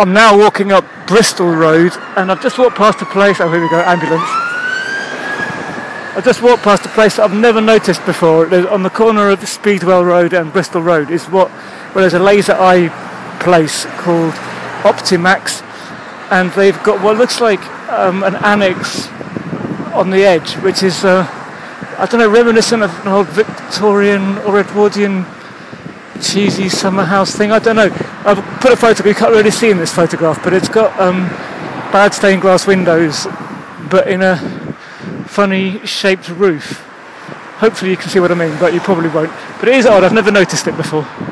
I'm now walking up Bristol Road, and I've just walked past a place. Oh, here we go, ambulance. I've just walked past a place that I've never noticed before. On the corner of Speedwell Road and Bristol Road is where there's a laser eye place called Optimax, and they've got what looks like an annex on the edge, which is I don't know, reminiscent of an old Victorian or Edwardian cheesy summer house thing. I don't know. I've put a photo, you can't really see in this photograph, but it's got bad stained glass windows, but in a funny shaped roof. Hopefully you can see what I mean, but you probably won't. But it is odd, I've never noticed it before.